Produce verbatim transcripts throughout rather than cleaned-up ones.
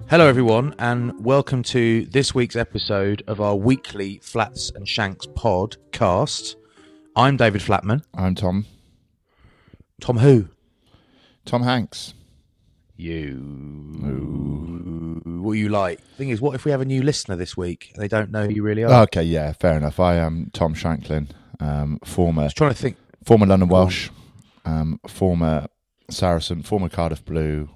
Hello everyone and welcome to this week's episode of our weekly Flats and Shanks podcast. I'm David Flatman. I'm Tom. Tom who? Tom Hanks. You. Ooh. What you like? Thing is, what if we have a new listener this week and they don't know who you really are? Okay, yeah, fair enough. I am Tom Shanklin, um, former I was trying to think. former London Welsh, um, former Saracen, former Cardiff Blue,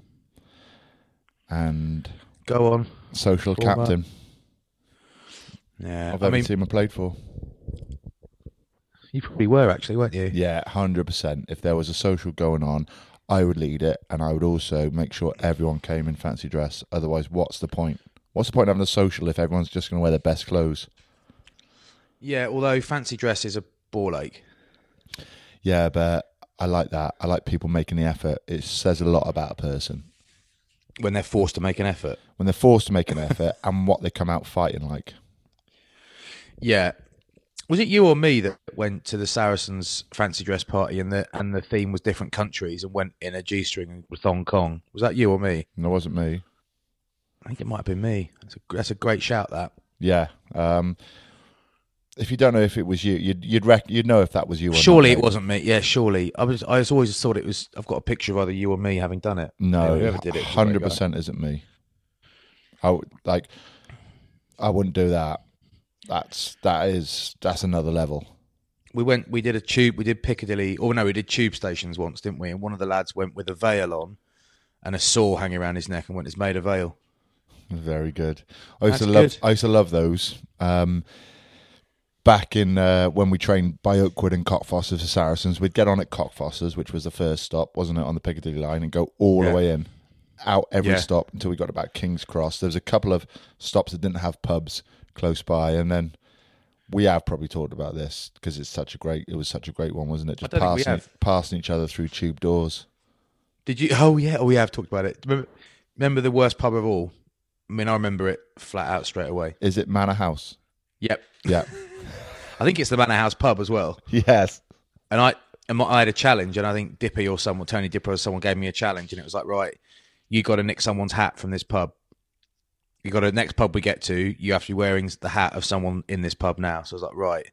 and Go on. social Former. captain Yeah, of I every mean, team I played for. you probably were actually, weren't you? Yeah, one hundred percent. If there was a social going on, I would lead it, and I would also make sure everyone came in fancy dress. Otherwise, what's the point? What's the point of having a social if everyone's just going to wear their best clothes? Yeah, although fancy dress is a ball ache. Yeah, but I like that. I like people making the effort. It says a lot about a person. When they're forced to make an effort. When they're forced to make an effort and what they come out fighting like. Yeah. Was it you or me that went to the Saracens fancy dress party and the and the theme was different countries and went in a G-string with Hong Kong? Was that you or me? No, it wasn't me. I think it might have been me. That's a, that's a great shout, that. Yeah. Um, if you don't know if it was you, you'd you'd, rec- you'd know if that was you or Surely not, it wasn't me. Yeah, surely. I was. I was always thought it was. I've got a picture of either you or me having done it. No, whoever did it, was a great hundred guy. percent isn't me. I would, like, I wouldn't do that. That's that is that's another level. We went. We did a tube. We did Piccadilly. Or no, we did tube stations once, didn't we? And one of the lads went with a veil on and a saw hanging around his neck and went, "It's made of veil." Very good. I used That's to love. good. I used to love those. Um, back in uh, when we trained by Oakwood and Cockfosters for Saracens, we'd get on at Cockfosters, which was the first stop, wasn't it, on the Piccadilly line, and go all Yeah. the way in, out every Yeah. stop until we got about King's Cross. There was a couple of stops that didn't have pubs close by, and then we have probably talked about this because it's such a great. It was such a great one, wasn't it? Just I don't think we passing have. passing each other through tube doors. Did you? Oh yeah. Oh, we have talked about it. Remember, remember the worst pub of all? I mean, I remember it flat out straight away. Is it Manor House? Yep. Yeah. I think it's the Manor House pub as well. Yes. And I and my- I had a challenge, and I think Dippy or someone, Tony Dipper or someone gave me a challenge, and it was like, right, you got to nick someone's hat from this pub. You got to, next pub we get to, you have to be wearing the hat of someone in this pub now. So I was like, right,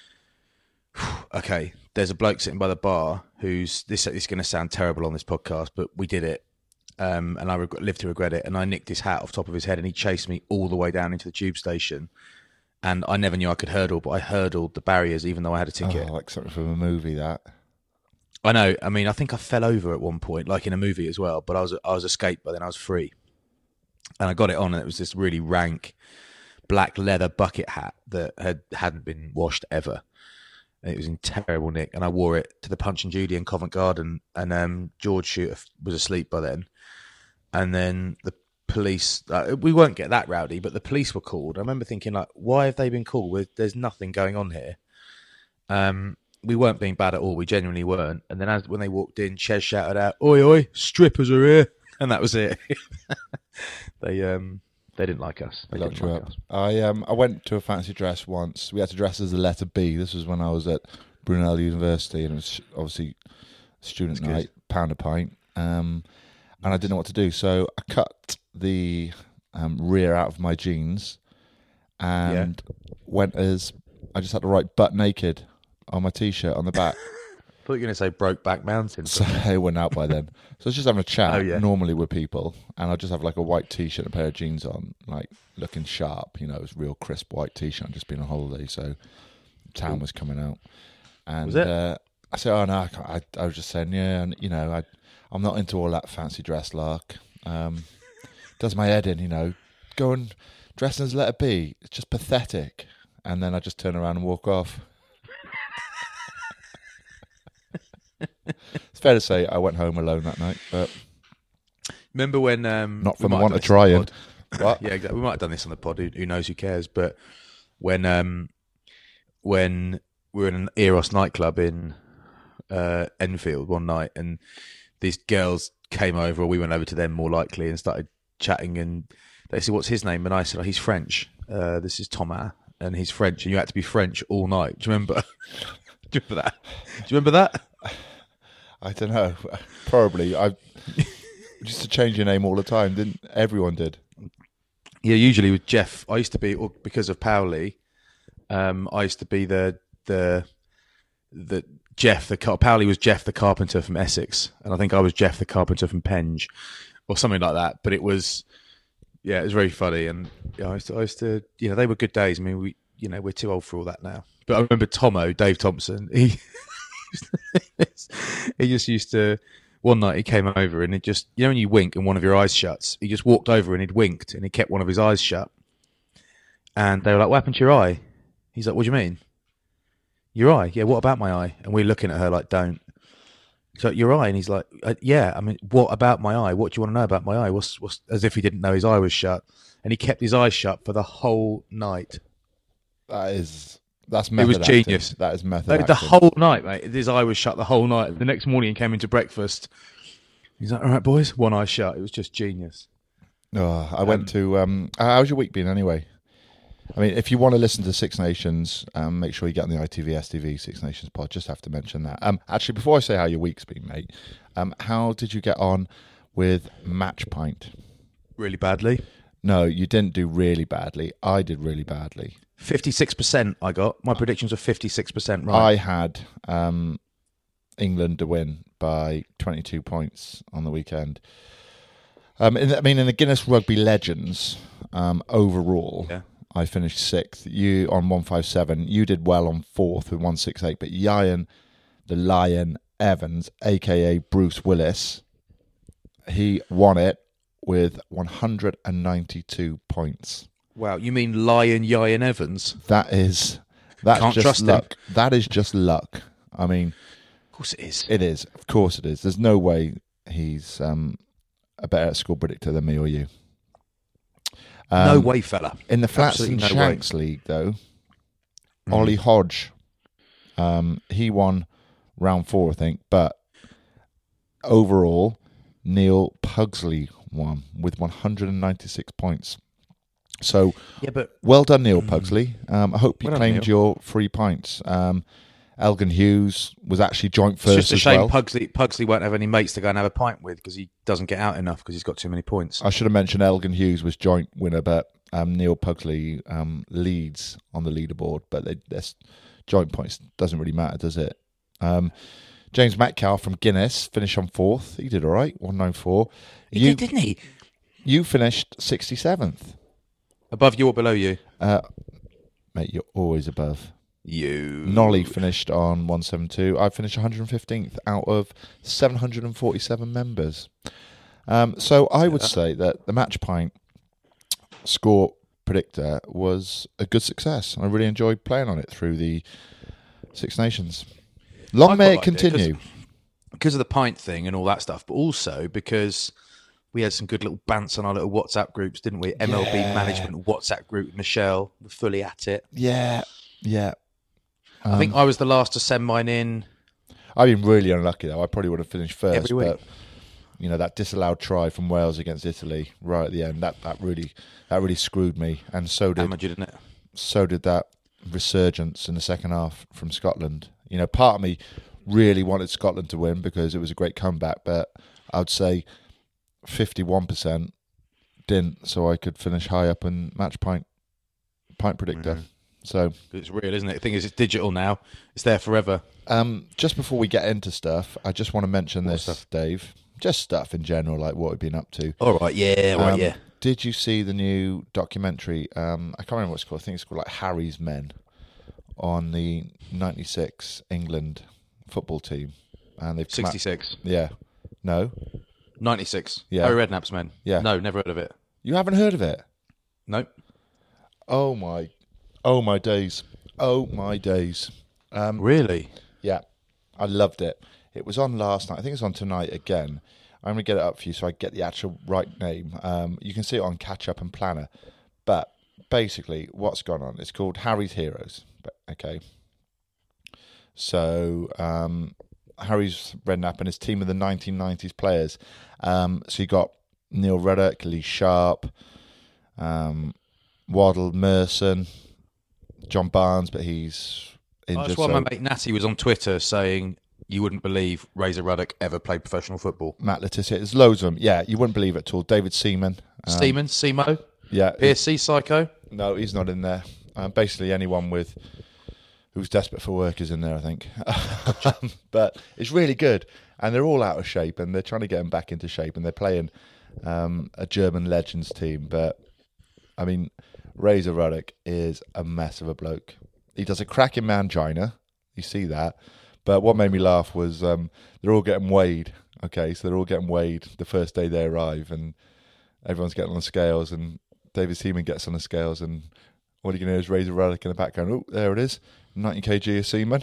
okay, there's a bloke sitting by the bar who's, this is going to sound terrible on this podcast, but we did it. Um, and I reg- live to regret it. And I nicked his hat off the top of his head, and he chased me all the way down into the tube station. And I never knew I could hurdle, but I hurdled the barriers even though I had a ticket. Oh, like something from a movie, that. I know. I mean, I think I fell over at one point, like in a movie as well. But I was I was escaped, but then I was free, and I got it on, and it was this really rank black leather bucket hat that had hadn't been washed ever. And it was in terrible nick, and I wore it to the Punch and Judy in Covent Garden, and um, George Shooter was asleep by then, and then the police. Uh, we won't get that rowdy, but the police were called. I remember thinking, like, why have they been called? There's nothing going on here. Um. We weren't being bad at all. We genuinely weren't. And then as when they walked in, Ches shouted out, "Oi, oi, strippers are here!" And that was it. they um they didn't like us. They Locked didn't you like up. us. I um I went to a fancy dress once. We had to dress as the letter B. This was when I was at Brunel University, and it was obviously student That's night, good. pound a pint. Um, and I didn't know what to do, so I cut the um, rear out of my jeans and went as I just had to write "butt naked" on my t-shirt on the back. I thought you were going to say Brokeback Mountain. So I went out by then. So I was just having a chat Oh, yeah. normally with people, and I just have like a white t-shirt and a pair of jeans on, like looking sharp. You know, it was a real crisp white t-shirt. I'd just been on holiday, so town Cool. was coming out. And Was it? Uh, I said, "Oh no," I, can't- I, I was just saying, yeah, and you know, I, I'm not into all that fancy dress lark. Um, does my head in, you know, go and dress as letter B. It's just pathetic. And then I just turn around and walk off. It's fair to say I went home alone that night, but Remember when? Um, not we from the might want have of done this on trying. the pod. What? Yeah, exactly. We might have done this on the pod. Who, who knows? Who cares? But when um when we were in an Eros nightclub in uh, Enfield one night, and these girls came over, or we went over to them more likely, and started chatting. And they said, "What's his name?" And I said, "Oh, he's French. Uh, this is Thomas, and he's French, and you had to be French all night." Do you remember? Do you remember that? Do you remember that? I don't know. Probably. I used to change your name all the time, didn't everyone did? Yeah, usually with Jeff, I used to be or because of Powley. Um, I used to be the the the Jeff the car- Powley was Jeff the carpenter from Essex, and I think I was Jeff the carpenter from Penge, or something like that. But it was, yeah, it was very funny, and yeah, I used to, I used to, you know, they were good days. I mean, we, you know, we're too old for all that now. But I remember Tomo, Dave Thompson. He he just used to. One night he came over and it just, you know, when you wink and one of your eyes shuts, he just walked over and he'd winked and he kept one of his eyes shut. And they were like, "What happened to your eye?" He's like, "What do you mean?" "Your eye?" "Yeah, what about my eye?" And we're looking at her like, "Don't." So, "Your eye?" And he's like, uh, "Yeah, I mean, what about my eye? What do you want to know about my eye?" What's, what's, as if he didn't know his eye was shut. And he kept his eyes shut for the whole night. That is, that's method It was acting. genius. That is method Like, acting. the whole night, mate. His eye was shut the whole night. The next morning he came into breakfast. He's like, "All right, boys," one eye shut. It was just genius. Oh, I went to. Um, how's your week been anyway? I mean, if you want to listen to Six Nations, um, make sure you get on the I T V S T V Six Nations pod. Just have to mention that. Um, actually, before I say how your week's been, mate, um, how did you get on with Match Pint? Really badly. No, you didn't do really badly. I did really badly. fifty-six percent I got. My predictions were fifty-six percent right. I had um, England to win by twenty-two points on the weekend. Um, in the, I mean, in the Guinness Rugby Legends, um, overall, Yeah. I finished sixth. You on one five seven. You did well on fourth with one six eight. But Ian, the Lion Evans, a k a. Bruce Willis, he won it with one hundred ninety-two points. Wow, you mean Lion Ian Evans? That is, that's Can't just trust him. luck. That is just luck. I mean, Of course it is. it is. Of course it is. There's no way he's um, a better score predictor than me or you. Um, no way, fella. In the Flats and Absolutely no way. Shanks League, though, Mm. Ollie Hodge, um, he won round four, I think. But overall, Neil Pugsley won with one hundred ninety-six points. So, Yeah, but well done, Neil Pugsley. Um, I hope you Well done, claimed Neil. your three pints. Um, Elgin Hughes was actually joint it's first just a as shame well. Pugsley, Pugsley won't have any mates to go and have a pint with because he doesn't get out enough because he's got too many points. I should have mentioned Elgin Hughes was joint winner, but um, Neil Pugsley um, leads on the leaderboard. But they, this joint points doesn't really matter, does it? Um, James Metcalf from Guinness finished on fourth. He did all right, one ninety-four. He You did, didn't he? you finished sixty-seventh. Above you or below you? Uh, mate, you're always above. You. Nolly finished on one seventy-two. I finished one hundred fifteenth out of seven hundred forty-seven members. Um, so I would say that the Match Pint score predictor was a good success. I really enjoyed playing on it through the Six Nations. Long I may quite it liked it 'cause- continue. Because of the pint thing and all that stuff, but also because we had some good little bants on our little WhatsApp groups, didn't we? M L B Yeah. management WhatsApp group. Michelle, we're fully at it. Yeah, yeah. I think I was the last to send mine in. I've been really unlucky though. I probably would have finished first, Every week. but you know that disallowed try from Wales against Italy right at the end. That that really that really screwed me, and so did Damaged, didn't it? so did that resurgence in the second half from Scotland. You know, part of me really wanted Scotland to win because it was a great comeback, but I'd say fifty-one percent didn't, so I could finish high up in Match Pint Pint Predictor. Mhm. So, It's real, isn't it? The thing is, it's digital now. It's there forever. um, just before we get into stuff, I just want to mention What this, stuff? Dave. Just stuff in general, like what we've been up to. All right, yeah, all right, Um, yeah. Did you see the new documentary? Um, I can't remember what it's called. I think it's called like Harry's Men on the ninety-six England football team, and they've come out- sixty-six. yeah, no, ninety-six. Yeah. Harry Redknapp's men. Yeah. No, never heard of it. you haven't heard of it? Nope. Oh my, oh my days, oh my days. Um, Really? yeah, I loved it. It was on last night. I think it's on tonight again. I'm gonna get it up for you so I get the actual right name. Um, you can see it on Catch Up and Planner, but basically, what's gone on? It's called Harry's Heroes. But okay, so um, Harry's Redknapp and his team of the nineteen nineties players. Um, so you got Neil Ruddock, Lee Sharp, um, Waddle Merson, John Barnes, but he's injured. That's why so my mate Natty was on Twitter saying you wouldn't believe Razor Ruddock ever played professional football. Matt Letizia, there's loads of them. Yeah, you wouldn't believe it at all. David Seaman, um, Seaman, Semo. Yeah. P S C Psycho. No, he's not in there. Um, basically, anyone with who's desperate for work is in there, I think. But it's really good, and they're all out of shape, and they're trying to get them back into shape, and they're playing um, a German legends team. But I mean, Razor Ruddock is a mess of a bloke. He does a cracking mangina. You see that. But what made me laugh was um, they're all getting weighed. Okay, so they're all getting weighed the first day they arrive, and everyone's getting on the scales, and David Seaman gets on the scales, and all you can hear is Razor Ruddock in the background. Oh, there it is, nineteen kilograms of Seaman.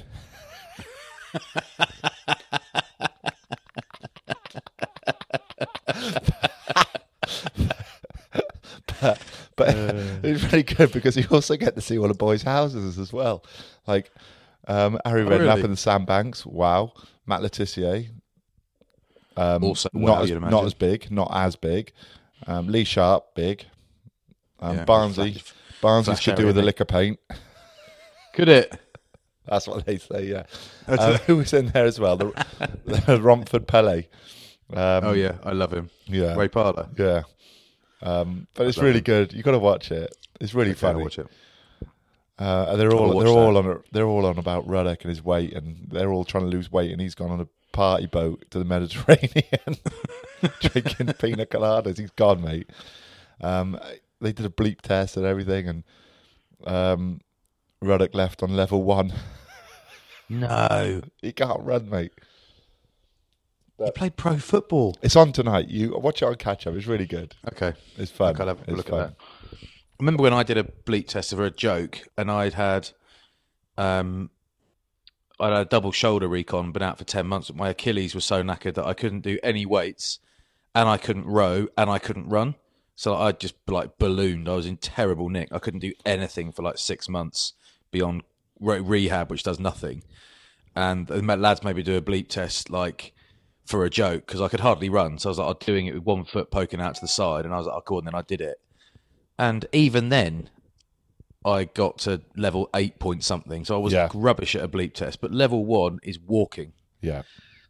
but but uh. it's really good because you also get to see all the boys' houses as well. Like um, Harry Oh, Redknapp really? and the Sandbanks. Wow, Matt Letizia. Um, Also, not wow, as you'd not imagine. as big, not as big. Um, Lee Sharp, big. Um, Yeah, Barnsley, flash- Barnsley flash could do with a area, lick of paint. Could it? That's what they say. Yeah. Um, who was in there as well? The, the Romford Pele. Um, Oh yeah, I love him. yeah, Ray Parlour. yeah. Um, but it's love really him. good. You got to watch it. It's really Okay, I'll funny. watch it. Uh, and they're I'll all watch they're all that. on a, they're all on about Ruddock and his weight, and they're all trying to lose weight, and he's gone on a party boat to the Mediterranean, drinking pina coladas. He's gone, mate. Um, they did a bleep test and everything, and um, Ruddock left on level one. No, He can't run, mate. he played pro football. It's on tonight. You watch it on catch up. It's really good. Okay, It's fun. Okay, I'll have a it's look fun. at that. I remember when I did a bleep test for a joke, and I'd had, um, I'd had a double shoulder recon, been out for ten months. But my Achilles was so knackered that I couldn't do any weights, and I couldn't row, and I couldn't run. So I just like ballooned. I was in terrible nick. I couldn't do anything for like six months beyond re- rehab, which does nothing. And the lads made me do a bleep test, like for a joke, because I could hardly run. So I was like, I'm doing it with one foot poking out to the side, and I was like, oh, cool. And then I did it. And even then, I got to level eight point something. So I was Yeah. rubbish at a bleep test. But level one is walking. Yeah.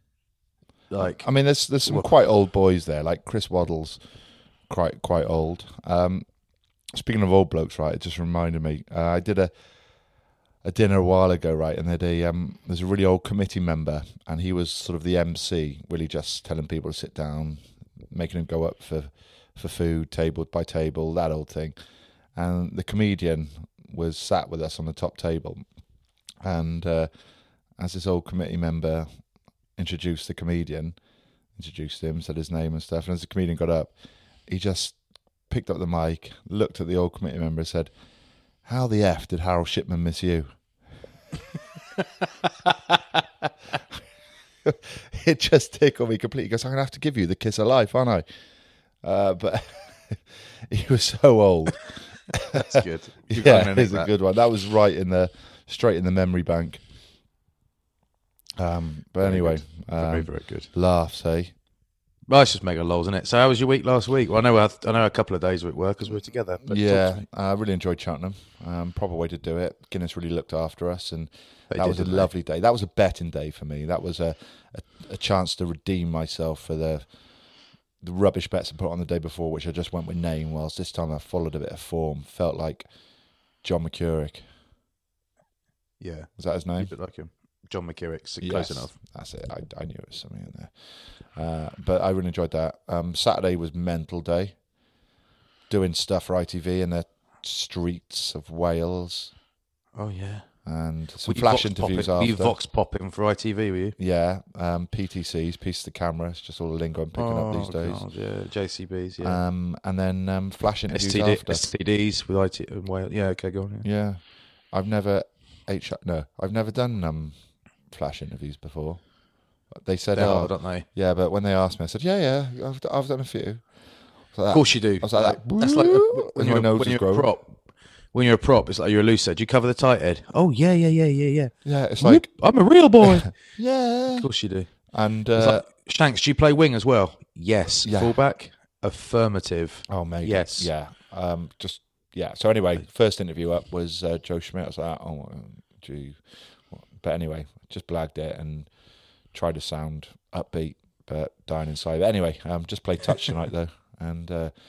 Like, I mean, there's there's some Well- quite old boys there, like Chris Waddle's quite quite old. Um, speaking of old blokes, right? It just reminded me. Uh, I did a a dinner a while ago, right? And there's a um, there's a really old committee member, and he was sort of the M C, really just telling people to sit down, making them go up for for food, table by table, that old thing. And the comedian was sat with us on the top table, and uh, as this old committee member introduced the comedian, introduced him, said his name and stuff, and as the comedian got up, he just picked up the mic, looked at the old committee member and said, "How the F did Harold Shipman miss you?" It just tickled me completely. He goes, "I'm going to have to give you the kiss of life, aren't I?" Uh, but he was so old. that's good. I'm Yeah, gonna it's nick a that. good one. That was right in the, straight in the memory bank. Um, but Very anyway, good. Very, um, very good. laughs, hey? Well, it's just mega lols, isn't it? So how was your week last week? Well, I know I, I know a couple of days were at work because we were together. But talk Yeah, to me. I really enjoyed Cheltenham. Um, proper way to do it. Guinness really looked after us, and They that did, was a didn't they? lovely day. That was a betting day for me. That was a, a, a chance to redeem myself for the the rubbish bets I put on the day before, which I just went with name, whilst this time I followed a bit of form. Felt like John McCurrick. Yeah, Was that his a name? bit like him. John McKirrick, so Yes, close enough. That's it. I, I knew it was something in there. Uh, but I really enjoyed that. Um, Saturday was mental day. Doing stuff for I T V in the streets of Wales. Oh yeah. And some Were you flash vox interviews popping, Were you after. vox popping for I T V, were you? Yeah, um, P T Cs, piece the camera. It's just all the lingo I'm picking up these days. God, yeah, J C Bs, yeah. Um, and then um, flash interviews S T D, after. S T Ds with I T and Wales. Yeah, okay, go on. Yeah. Yeah, I've never H no, I've never done um, flash interviews before. They said, They're "Oh, hard, aren't they? yeah," but when they asked me, I said, "Yeah, yeah, I've, I've done a few." So that, Of course you do. I was like that. That's like As when my you're, nose when is you're a growing. prop. When you're a prop, it's like you're a loose head. Do you cover the tight head? Oh yeah, yeah, yeah, yeah, yeah. Yeah, it's like Whoop, I'm a real boy. yeah, Of course you do. and It's uh, like, Shanks, do you play wing as well? Yes. Yeah. Fullback? Affirmative. oh mate, Yes. yeah, um, just yeah. So anyway, first interview up was uh, Joe Schmidt. I was like, oh, gee, but anyway, just blagged it and tried to sound upbeat, but dying inside. But anyway, um, just played touch tonight though, and uh,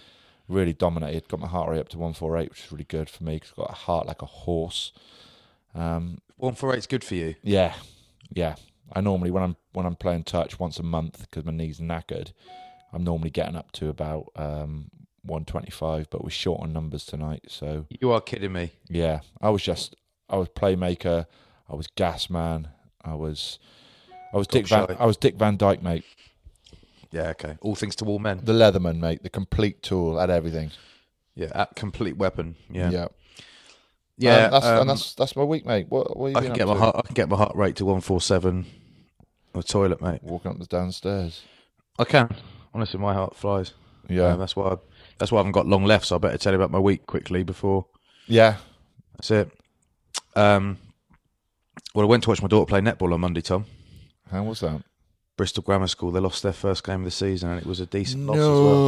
really dominated. Got my heart rate up to one forty-eight, which is really good for me because I've got a heart like a horse. Um, one forty-eight is good for you. Yeah, yeah. I normally when I'm when I'm playing touch once a month because my knee's knackered, I'm normally getting up to about um, one twenty-five, but we're short on numbers tonight. So You are kidding me. yeah, I was just I was playmaker, I was gas man, I was I was Top Dick Van shy. I was Dick Van Dyke, mate. Yeah, okay. All things to all men. The Leatherman, mate, the complete tool, had everything. Yeah, at complete weapon. Yeah, Yeah, yeah. Um, that's um, and that's that's my week, mate. What, what are you I been can up get my to? heart. I can get my heart rate to one four seven. On the toilet, mate. Walking up the downstairs. I can. Honestly, my heart flies. Yeah, Um, that's why. I, that's why I haven't got long left. So I better tell you about my week quickly before. yeah. That's it. Um. Well, I went to watch my daughter play netball on Monday, Tom. How was that? Bristol Grammar School. They lost their first game of the season, and it was a decent loss as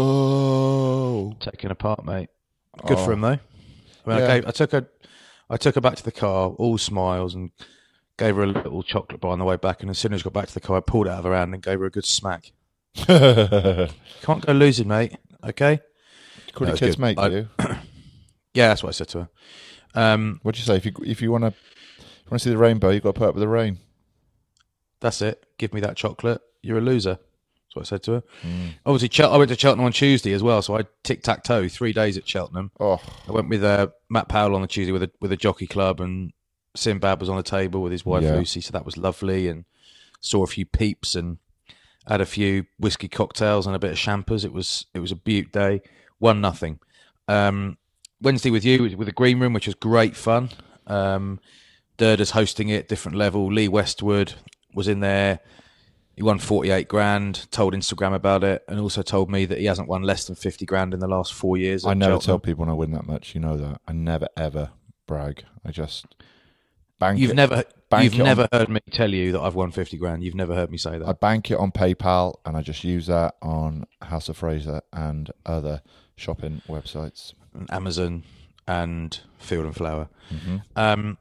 well. No. Taken apart, mate. Good Oh. for him though. I mean, Yeah. I, gave, I took her, I took her back to the car, all smiles, and gave her a little chocolate bar on the way back. And as soon as I got back to the car, I pulled it out of her hand and gave her a good smack. Can't go losing, mate. Okay. Could That your was kids good. make I- you? Yeah, that's what I said to her. Um, What'd you say? If you if you want to want to see the rainbow, you got to put up with the rain. that's it. Give me that chocolate. You're a loser. That's what I said to her. Mm. Obviously, Chel- I went to Cheltenham on Tuesday as well, so I tic tac toe three days at Cheltenham. Oh, I went with uh, Matt Powell on the Tuesday with a with a jockey club, and Sinbad was on the table with his wife Yeah. Lucy, so that was lovely. And saw a few peeps and had a few whiskey cocktails and a bit of champers. It was it was a beaut day. One nothing. Um, Wednesday with you with the Green Room, which was great fun. Um, Durda's hosting it, different level. Lee Westwood was in there. He won forty-eight grand, told Instagram about it, and also told me that he hasn't won less than fifty grand in the last four years. I at never Cheltenham. tell people when I win that much. You know that. I never ever brag. I just bank You've it. never, bank you've it on- never heard me tell you that I've won fifty grand. You've never heard me say that. I bank it on PayPal, and I just use that on House of Fraser and other shopping websites. And Amazon and Field and Flower. Mm-hmm. Um,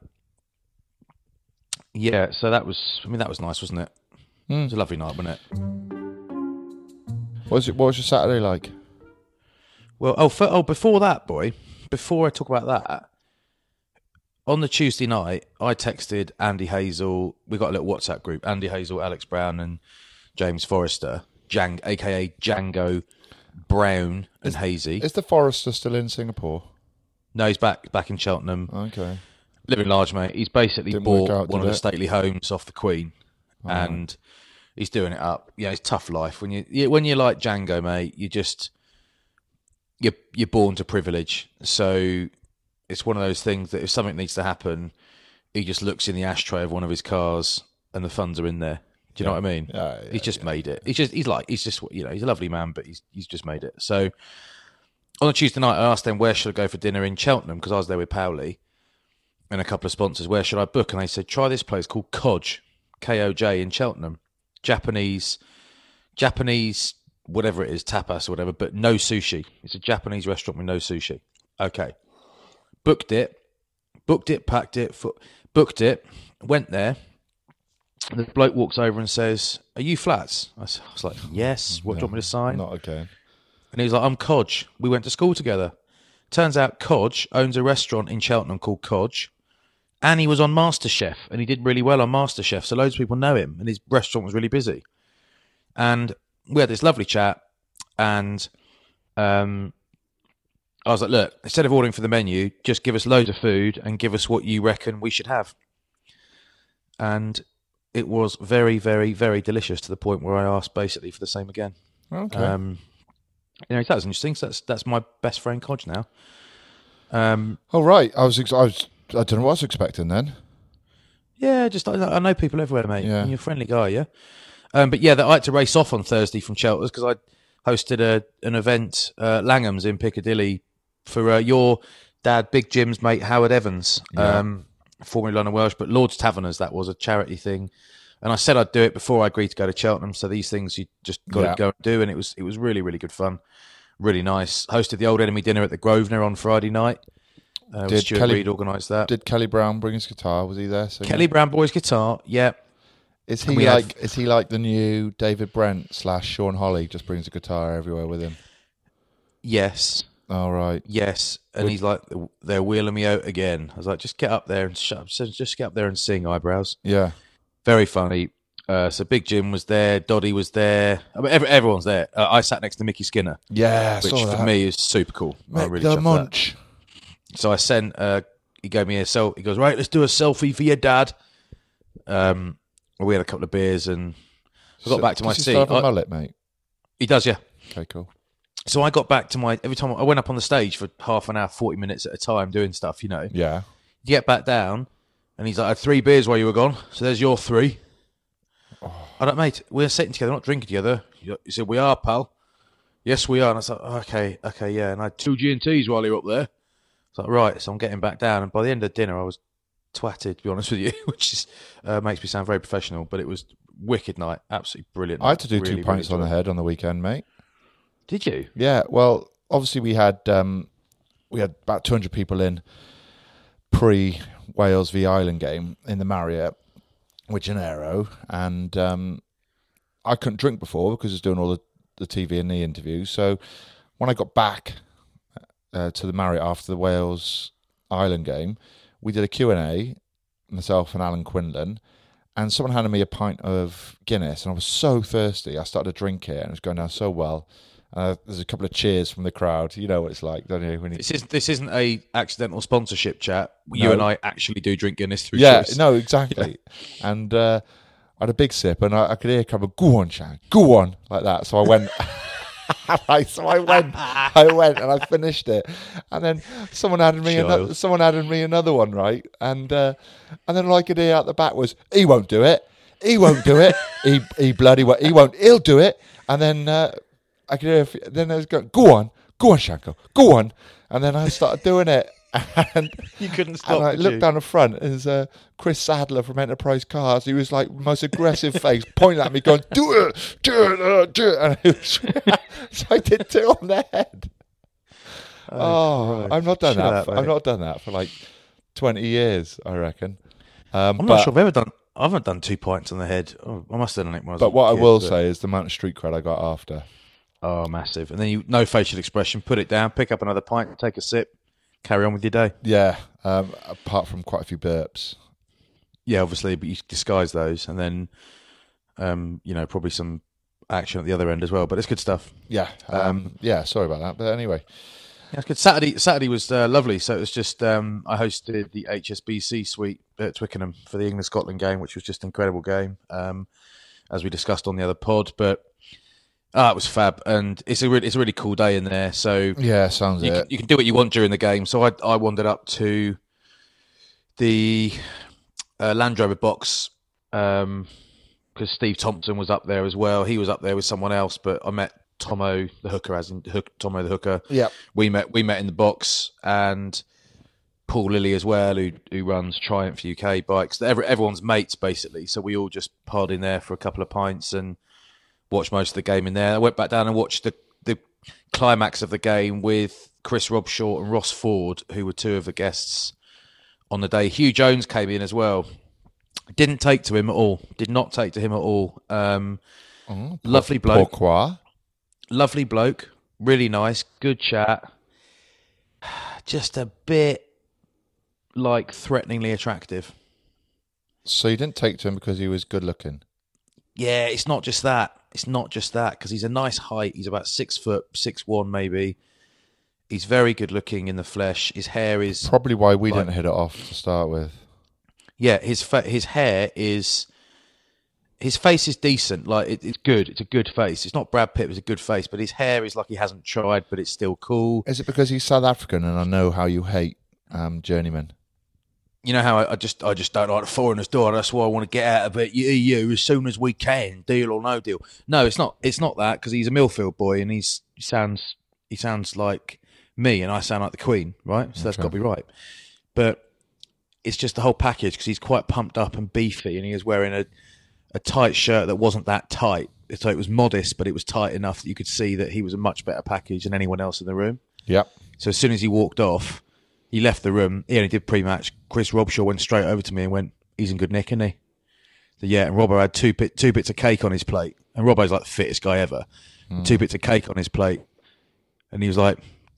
yeah, so that was. I mean, that was nice, wasn't it? It was a lovely night, wasn't it? What was it? What was your Saturday like? Well, oh, for, oh, before that, boy. Before I talk about that, on the Tuesday night, I texted Andy Hazel. We got a little WhatsApp group. Andy Hazel, Alex Brown, and James Forrester, Jang, aka Django Brown and Hazy. Is the Forester still in Singapore? No, he's back back in Cheltenham, Okay. living large, mate. He's basically Didn't work bought out, one did of the it? stately homes off the Queen, and he's doing it up. Yeah, it's tough life when you, you when you're like Django, mate. You just you're you're born to privilege. So it's one of those things that if something needs to happen, he just looks in the ashtray of one of his cars, and the funds are in there. Do you know what I mean? Yeah, yeah, he's just made it. He's just he's like he's just you know he's a lovely man, but he's he's just made it. So on a Tuesday night, I asked them where should I go for dinner in Cheltenham because I was there with Powley and a couple of sponsors. Where should I book? And they said try this place called Koj, K O J in Cheltenham, Japanese, Japanese whatever it is, tapas or whatever, but no sushi. It's a Japanese restaurant with no sushi. Okay, booked it, booked it, packed it, fo- booked it, went there. The bloke walks over and says, "Are you Flats?" I s- I was like, "Yes." What do you want me to sign? Not okay. And he's like, "I'm Codge. We went to school together." Turns out Codge owns a restaurant in Cheltenham called Codge, and he was on MasterChef, and he did really well on MasterChef, so loads of people know him, and his restaurant was really busy. And we had this lovely chat, and um, I was like, "Look, instead of ordering for the menu, just give us loads of food and give us what you reckon we should have." And it was very, very, very delicious to the point where I asked basically for the same again. Okay. Um, you know, that was interesting. So that's that's my best friend Codge now. Um, oh right. I was. Ex- I was. I don't know what I was expecting then. yeah, just I, I know people everywhere, mate. Yeah. You're a friendly guy, yeah. Um, but yeah, that I had to race off on Thursday from Cheltenham because I hosted a an event, uh, Langham's in Piccadilly, for uh, your dad, Big Jim's mate Howard Evans, Yeah. um, formerly London Welsh, but Lord's Taverners. That was a charity thing. And I said I'd do it before I agreed to go to Cheltenham. So these things you just got Yeah. to go and do, and it was it was really really good fun, really nice. Hosted the Old Enemy dinner at the Grosvenor on Friday night. Uh, Did Stuart Kelly- Reid organised that. Did Kelly Brown bring his guitar? Was he there? singing? Kelly Brown Boy's guitar, yeah, Is and he we had- like? Is he like the new David Brent slash Sean Holly? Just brings a guitar everywhere with him. yes. All right. Yes, and Would- he's like, they're wheeling me out again. I was like, just get up there and shut up. Just just get up there and sing, eyebrows. Yeah. Very funny. Uh, so Big Jim was there, Doddy was there. I mean, every, everyone's there. Uh, I sat next to Mickey Skinner, Yeah. I which saw for that. me is super cool. I Mick really the chuffed that. Munch. So I sent. Uh, he gave me a selfie. He goes, right, let's do a selfie for your dad. Um, we had a couple of beers and I got So- back to my does he seat. still have a I- mullet, mate? he does, yeah. Okay, cool. So I got back to my every time I went up on the stage for half an hour, forty minutes at a time doing stuff. You know, Yeah. you get back down, and he's like, "I had three beers while you were gone, so there's your three." Oh. I don't, mate. We're sitting together, not drinking together. He said, "We are, pal." Yes, we are. And I was like, oh, "Okay, okay, yeah." And I had two G and Ts while you were up there. It's like, right. So I'm getting back down, and by the end of dinner, I was twatted. To be honest with you, which is uh, makes me sound very professional, but it was wicked night, absolutely brilliant. I had to do night. two Really, pints really on the enjoyed head on the weekend, mate. it. Did you? Yeah, well, obviously we had um, we had about two hundred people in pre Wales v Ireland game in the Marriott with Gennaro, and um, I couldn't drink before because I was doing all the, the T V and the interviews. So when I got back uh, to the Marriott after the Wales Ireland game, we did a Q and A, myself and Alan Quinlan, and someone handed me a pint of Guinness, and I was so thirsty. I started to drink it, and it was going down so well. Uh, there's a couple of cheers from the crowd. You know what it's like, don't you? When you... This is this isn't a accidental sponsorship chat. You No. and I actually do drink Guinness through Yeah, choice. no, exactly. And uh, I had a big sip, and I, I could hear a couple of "Go on, Shang, go on," like that. So I went. Right, so I went, I went, and I finished it, and then someone added me another. Child. Someone added me another one, right? And uh, and then all I could hear out the back was, "He won't do it. He won't do it. he he bloody won't. He won't. He'll do it." And then uh, I could hear. a few- Then I was going, "Go on, go on, Shanko, go on." And then I started doing it, and You couldn't stop. and I could looked you? down the front, and there's uh, Chris Sadler from Enterprise Cars. He was like most aggressive face, pointing at me, going, "Do it, do it, uh, do it." And it was, so I did two on the head. Oh, Christ. I've not done Shut that. up, for, mate. I've not done that for like twenty years, I reckon. Um, I'm but, not sure I've ever done. I haven't done two pints on the head. Oh, I must have done it when I was. But a what I kid, will but- say is the amount of street cred I got after. oh, massive. And then you no facial expression. Put it down. Pick up another pint. Take a sip. Carry on with your day. Yeah, um, apart from quite a few burps. Yeah, obviously, but you disguise those, and then, um, you know, probably some action at the other end as well. But it's good stuff. Yeah, um, yeah. Sorry about that, but anyway. Yeah, it's good. Saturday, Saturday was uh, lovely. So it was just um, I hosted the H S B C suite at Twickenham for the England Scotland game, which was just an incredible game, um, as we discussed on the other pod. But ah, it was fab, and it's a really, it's a really cool day in there. So Yeah, sounds you it. can, you can do what you want during the game. So I I wandered up to the uh, Land Rover box because Steve Thompson was up there as well. He was up there with someone else, but I met Tomo the hooker, as in hook, Tomo the hooker. Yeah. We met we met in the box, and Paul Lilly as well, who who runs Triumph U K bikes. Every, everyone's mates basically. So we all just piled in there for a couple of pints and watched most of the game in there. I went back down and watched the the climax of the game with Chris Robshaw and Ross Ford, who were two of the guests on the day. Hugh Jones came in as well. Didn't take to him at all. Did not take to him at all. Um, Oh, lovely bloke. Pourquoi? Lovely bloke. Really nice. Good chat. Just a bit like threateningly attractive. So you didn't take to him because he was good looking? Yeah, it's not just that. It's not just that because he's a nice height. He's about six foot, six one maybe. He's very good looking in the flesh. His hair is Probably why we Like- didn't hit it off to start with. yeah. His fa- his hair is his face is decent. Like it, it's good. It's a good face. It's not Brad Pitt. It's a good face, but his hair is like he hasn't tried, but it's still cool. Is it because he's South African and I know how you hate um, journeymen? You know how I, I just I just don't like the foreigners door. That's why I want to get out of it. You, you as soon as we can, deal or no deal. No, it's not. It's not that because he's a Millfield boy and he's he sounds he sounds like me and I sound like the Queen, right? So that's Okay. got to be right. But it's just the whole package because he's quite pumped up and beefy and he was wearing a a tight shirt that wasn't that tight. So it was modest, but it was tight enough that you could see that he was a much better package than anyone else in the room. Yep. So as soon as he walked off, he left the room. He only did pre-match. Chris Robshaw went straight over to me and went, "He's in good nick, isn't he?" So yeah, and Robbo had two bit, two bits of cake on his plate, and Robbo's like the fittest guy ever. Mm. Two bits of cake on his plate, and he was like,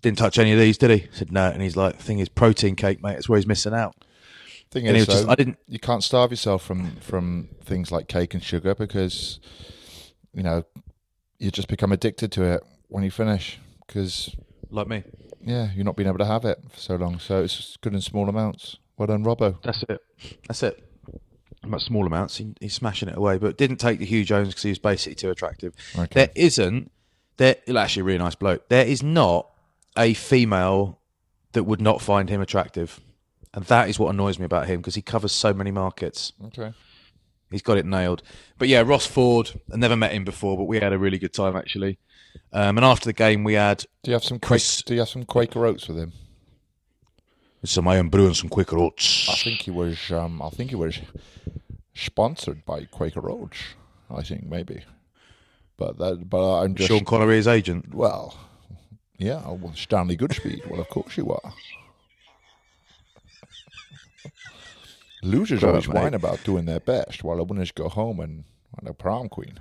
didn't touch any of these, did he? I said, no. And he's like, the thing is, protein cake, mate, that's where he's missing out. Thing and is, he was just, though, I didn't. you can't starve yourself from, from things like cake and sugar because, you know, you just become addicted to it when you finish because, Like me. yeah, you're not being able to have it for so long. So it's good in small amounts. Well done, Robbo. That's it. That's it. About small amounts, he, he's smashing it away, but didn't take the Hugh Jones because he was basically too attractive. Okay. There isn't, there actually a really nice bloke. There is not a female that would not find him attractive, and that is what annoys me about him because he covers so many markets. Okay. He's got it nailed. But yeah, Ross Ford. I never met him before, but we had a really good time actually. Um, and after the game, we had Do you have some Chris- Quak- Do you have some Quaker oats with him? some iron brew and some Quaker oats. I think he was. Um, I think he was sponsored by Quaker Oats. I think maybe, but that. But I'm just. Sean Connery, his agent. Well, yeah, well, Stanley Goodspeed. Well, of course you are. Losers Go always on, mate. whine about doing their best, while the winners go home and and a prom queen.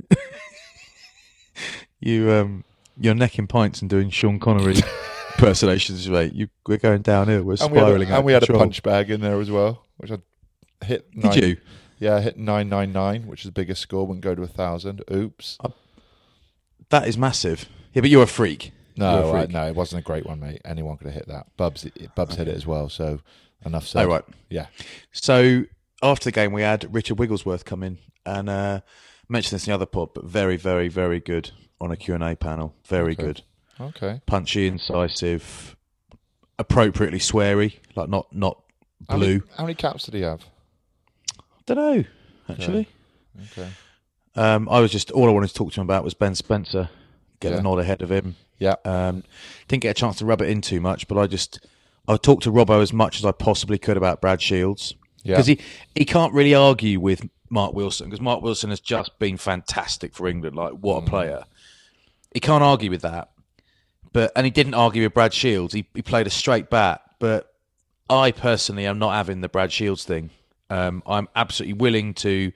You, um, you're necking pints and doing Sean Connery impersonations, mate. You, we're going downhill. We're And we had, spiraling a, out and we had a control. punch bag in there as well, which I hit. Did Nine, you? Yeah, I hit nine nine nine, which is the biggest score. Wouldn't go to a thousand. Oops. That is massive. Yeah, but you're a freak. You're a No, I, freak. no, it wasn't a great one, mate. Anyone could have hit that. Bubs, Bubs hit it as well. So enough said. Oh, right. Yeah. So after the game, we had Richard Wigglesworth come in and uh, mentioned this in the other pod, but very, very, very good on a Q and A panel. Very Okay. good. Okay. Punchy, incisive, appropriately sweary, like not not How many, blue. how many caps did he have? Don't know, actually. Okay. Um, I was just all I wanted to talk to him about was Ben Spencer. Get Yeah. the nod ahead of him. Yeah. Um, didn't get a chance to rub it in too much, but I just I talked to Robbo as much as I possibly could about Brad Shields Yeah. because he, he can't really argue with Mark Wilson because Mark Wilson has just been fantastic for England. Like what Mm. a player! He can't argue with that. But and he didn't argue with Brad Shields. He he played a straight bat. But I personally am not having the Brad Shields thing. Um, I'm absolutely willing to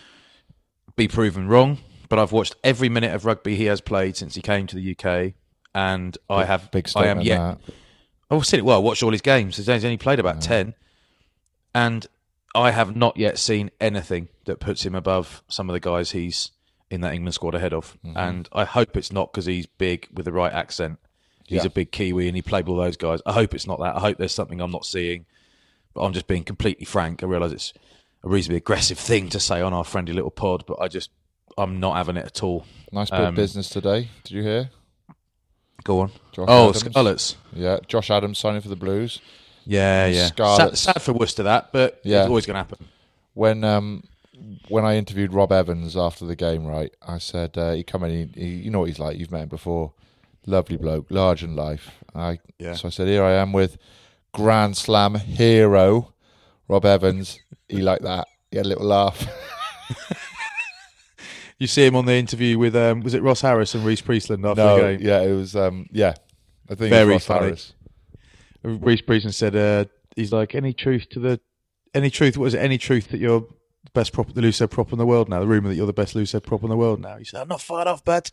be proven wrong. But I've watched every minute of rugby he has played since he came to the U K, and I have Big I am statement. yet. that. I've seen it. Well, I watched all his games. He's only played about ten, and I have not yet seen anything that puts him above some of the guys he's in that England squad ahead of. Mm-hmm. And I hope it's not because he's big with the right accent. He's Yeah. a big Kiwi and he played with all those guys. I hope it's not that. I hope there's something I'm not seeing. But I'm just being completely frank. I realise it's a reasonably aggressive thing to say on our friendly little pod, but I just I'm not having it at all. Nice bit of Um, business today. Did you hear? Go on. Josh Oh, Adams. Scarlets. Yeah. Josh Adams signing for the Blues. Yeah, yeah. Sad, Scarlets. sad for Worcester that, but Yeah. it's always going to happen. When um when I interviewed Rob Evans after the game, right, I said uh, he come in. He, he, you know what he's like. You've met him before. Lovely bloke, large in life. I Yeah. so I said, here I am with Grand Slam hero Rob Evans. He liked that. He had a little laugh. You see him on the interview with um, was it Ross Harris and Reece Priestland after no, the game? yeah, it was. Um, yeah, I think Very it was Ross funny. Harris. Reece Priestland said uh, he's like any truth to the any truth. What was it? Any truth that you're the best prop, the Lucid prop in the world now? The rumor that you're the best Lucid prop in the world now. He said, "I'm not far off, bud.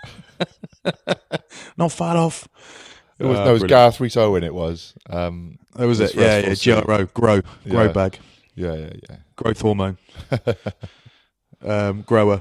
Not far off." It was, Uh, no, it was brilliant. Gareth Rees Owen. It was. Um, That was It's it. Yeah, yeah. restful G R O, grow, grow Yeah. bag, yeah, yeah, yeah. growth hormone, um, grower,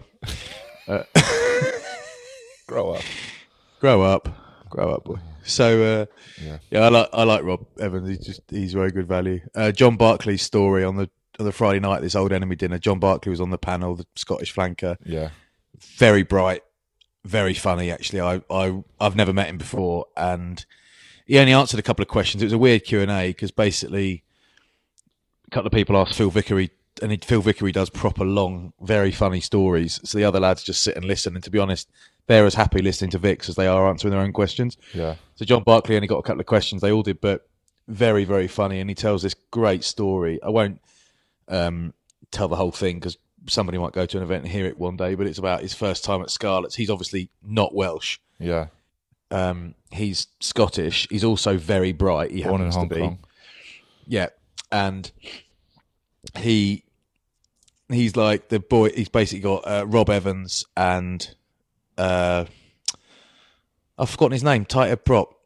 Grow up. grow up, grow up, boy. So uh, Yeah. yeah, I like I like Rob Evans. He's just he's very good value. Uh, John Barclay's story on the on the Friday night, this old enemy dinner. John Barclay was on the panel, the Scottish flanker. Yeah. Very bright, very funny. Actually, I I I've never met him before, and he only answered a couple of questions. It was a weird Q and A because basically a couple of people asked Phil Vickery, and he, Phil Vickery does proper long, very funny stories. So the other lads just sit and listen. And to be honest, they're as happy listening to Vics as they are answering their own questions. Yeah. So John Barclay only got a couple of questions. They all did, but very, very funny. And he tells this great story. I won't um, tell the whole thing because somebody might go to an event and hear it one day, but it's about his first time at Scarlets. He's obviously not Welsh. Yeah. Um, he's Scottish. He's also very bright. He Born in happens Hong to be. Kong. Yeah. And he he's like the boy. He's basically got uh, Rob Evans and uh, I've forgotten his name. Tighter prop.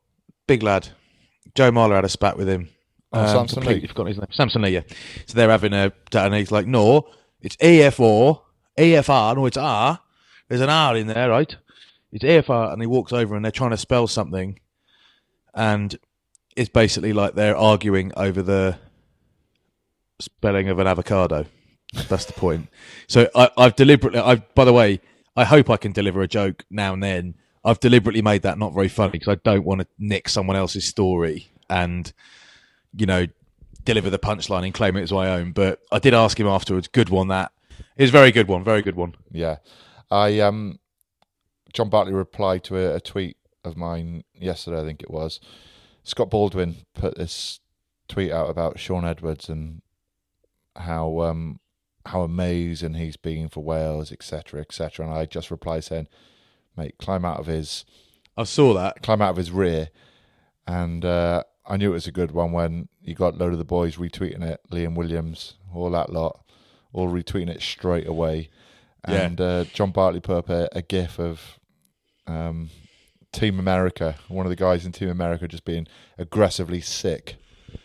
big lad. Joe Marler had a spat with him. Oh, um, Samson completely Lee. forgotten his name. Samson Lee, yeah. So they're having a chat, and he's like, no, it's A F O, A F R, no, it's R. There's an R in there, right? It's A F R, and he walks over, and they're trying to spell something, and it's basically like they're arguing over the spelling of an avocado. That's the point. So I, I've deliberately, I've, by the way, I hope I can deliver a joke now and then. I've deliberately made that not very funny because I don't want to nick someone else's story and, you know, deliver the punchline and claim it as my own. But I did ask him afterwards. Good one, that. It was a very good one. Very good one. Yeah. I um, John Bartley replied to a, a tweet of mine yesterday, I think it was. Scott Baldwin put this tweet out about Sean Edwards and how um, how amazing he's been for Wales, et cetera, et cetera. And I just replied saying, mate, climb out of his... I saw that. Climb out of his rear. And uh, I knew it was a good one when you got a load of the boys retweeting it, Liam Williams, all that lot, all retweeting it straight away. And yeah. uh, John Bartley put up a, a gif of um, Team America, one of the guys in Team America just being aggressively sick.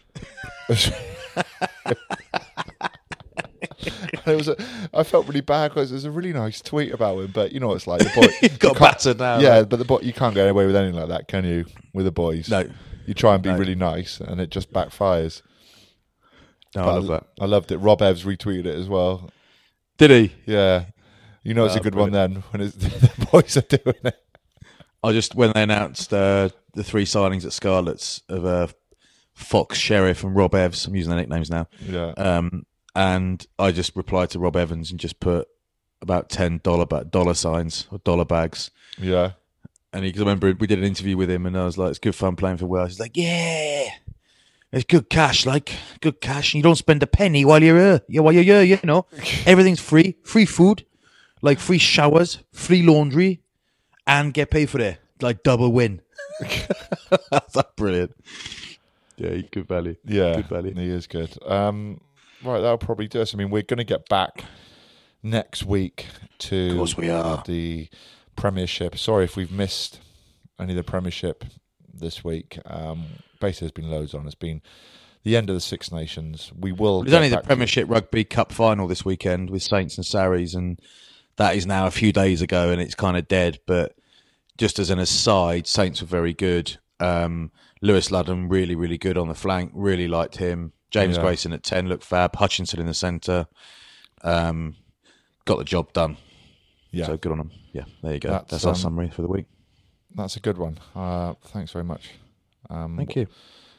It was a, I felt really bad because there's a really nice tweet about him, but you know what it's like. The boy, you got battered now. Yeah, right? but the boy, you can't get away with anything like that, can you? With the boys, no. You try and be no. really nice, and it just backfires. No, but I love that. I loved it. Rob Evans retweeted it as well. Did he? Yeah, you know it's oh, a good brilliant. one then when it's, the boys are doing it. I just when they announced uh, the three signings at Scarlets of uh, Fox Sheriff and Rob Evans. I'm using their nicknames now. Yeah. Um, And I just replied to Rob Evans and just put about ten dollar ba- dollar signs or dollar bags. Yeah. And he, cause I remember we did an interview with him, and I was like, "It's good fun playing for Wales." He's like, "Yeah, it's good cash, like good cash. And you don't spend a penny while you're here. Yeah, while you're here, you know, everything's free, free food, like free showers, free laundry, and get paid for it, like double win." That's like brilliant. Yeah, he's good value. Yeah, good value. He is good. Um, Right, that'll probably do us. I mean, we're going to get back next week to of course we are. the Premiership. Sorry if we've missed any of the Premiership this week. Um, basically, there's been loads on. It's been the end of the Six Nations. We will. There's only the Premiership to... Rugby Cup final this weekend with Saints and Sarries, and that is now a few days ago, and it's kind of dead. But just as an aside, Saints were very good. Um, Lewis Ludden really, really good on the flank. Really liked him. James yeah. Grayson at ten looked fab. Hutchinson in the centre. Um, got the job done. Yeah. So good on him. Yeah, there you go. That's, that's our um, summary for the week. That's a good one. Uh, thanks very much. Um, Thank you.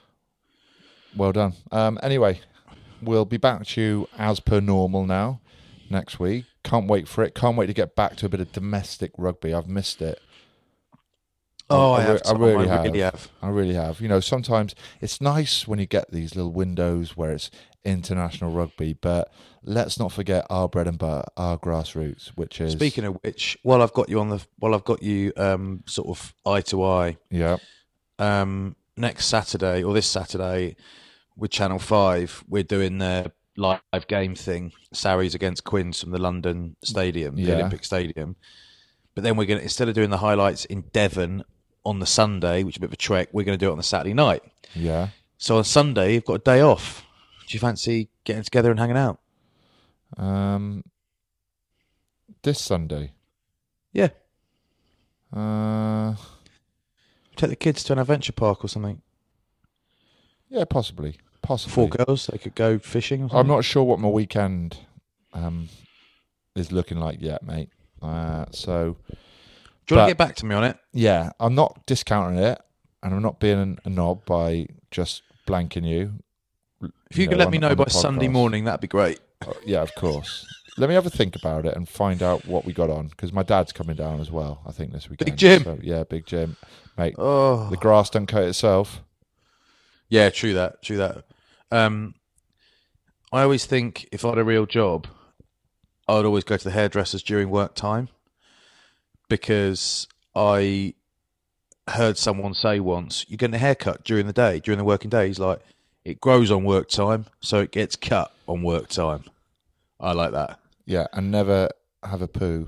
Well done. Um, anyway, we'll be back to you as per normal now next week. Can't wait for it. Can't wait to get back to a bit of domestic rugby. I've missed it. Oh, I, I, have I, really, I have. really have. I really have. You know, sometimes it's nice when you get these little windows where it's international rugby, but let's not forget our bread and butter, our grassroots, which is. Speaking of which, while I've got you on the, while I've got you, um, sort of eye to eye. Yeah. Um, next Saturday or this Saturday, with Channel Five, we're doing the live game thing, Sarries against Quins from the London Stadium, the yeah. Olympic Stadium. But then we're gonna instead of doing the highlights in Devon on the Sunday, which is a bit of a trek, we're going to do it on the Saturday night. Yeah. So on Sunday, you've got a day off. Do you fancy getting together and hanging out? Um, this Sunday? Yeah. Uh, Take the kids to an adventure park or something. Yeah, possibly. Possibly. Four girls, they could go fishing or something. I'm not sure what my weekend um, is looking like yet, mate. Uh, so... Do you want to get back to me on it? Yeah, I'm not discounting it, and I'm not being a knob by just blanking you. If you, you could know, let me know by Sunday morning, that'd be great. Uh, yeah, of course. Let me have a think about it and find out what we got on, because my dad's coming down as well, I think, this weekend. Big Jim. So, yeah, Big Jim. Mate, oh. The grass don't cut itself. Yeah, true that, true that. Um, I always think if I had a real job, I would always go to the hairdressers during work time. Because I heard someone say once, you're getting a haircut during the day, during the working day. He's like, it grows on work time, so it gets cut on work time. I like that. Yeah, and never have a poo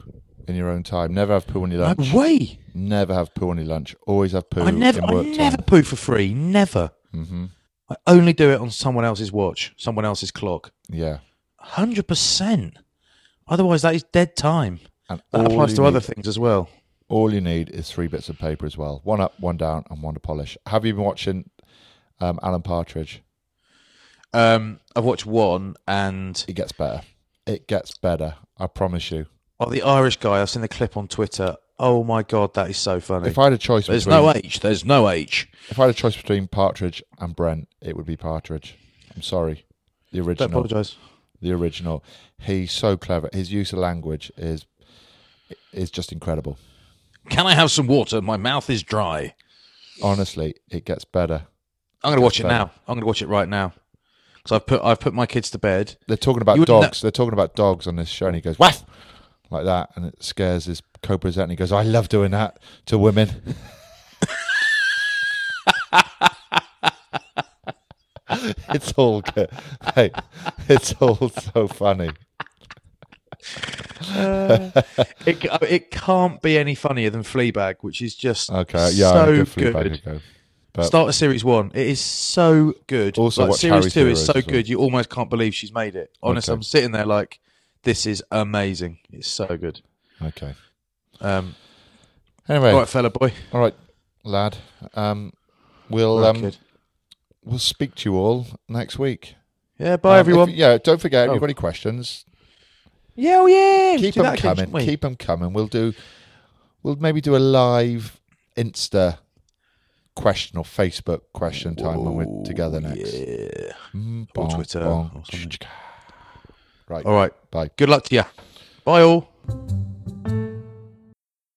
in your own time. Never have poo on your No lunch. way. Never have poo on your lunch. Always have poo I never, in I work never time. poo for free. Never. Mm-hmm. I only do it on someone else's watch, someone else's clock. Yeah. Hundred percent. Otherwise, that is dead time. And That all applies you to need, other things as well. All you need is three bits of paper as well. One up, one down, and one to polish. Have you been watching um, Alan Partridge? Um, I've watched one, and It gets better. It gets better. I promise you. oh, the Irish guy. I've seen the clip on Twitter. Oh my god, that is so funny. If I had a choice There's between, no H. There's no H. if I had a choice between Partridge and Brent, it would be Partridge. I'm sorry. The Don't original. apologise. The original. He's so clever. His use of language is is just incredible. Can I have some water? My mouth is dry. Honestly, it gets better. I'm going to watch it better. now. I'm going to watch it right now. Because I've put I've put my kids to bed. They're talking about You wouldn't dogs. They're talking about dogs on this show, and he goes, "What?" Like that, and it scares his co-presenter. And he goes, "I love doing that to women." It's all good. Hey, it's all so funny. Uh, it it can't be any funnier than Fleabag, which is just Okay, yeah, so I'll give good. Fleabag a go. But Start of series one. It is so good. Also like, watch series Harry's two is Heroes so as well. good. You almost can't believe she's made it. Honestly, Okay. I'm sitting there like, this is amazing. It's so good. okay. Um, Anyway, all right, fella boy. all right, lad. Um, we'll Right, um, kid. we'll speak to you all next week. Yeah, bye Um, everyone. if- yeah, don't forget. If Oh. you've got any questions, yeah, oh yeah. keep Do them that again, coming. shouldn't we? Keep them coming. We'll do. We'll maybe do a live Insta question or Facebook question time when we're together next. Yeah. Mm, Or bonk, Twitter bonk. or something. Right. All right. Bye. Good luck to you. Bye all.